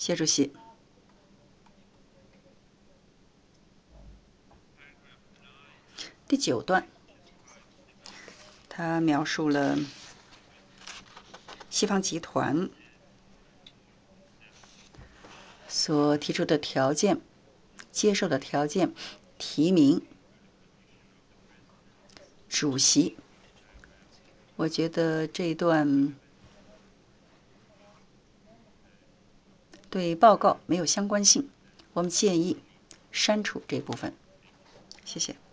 谢主席。第9段，他描述了西方集团所提出的条件、接受的条件、提名主席。我觉得这一段对报告没有相关性，我们建议删除这部分。谢谢。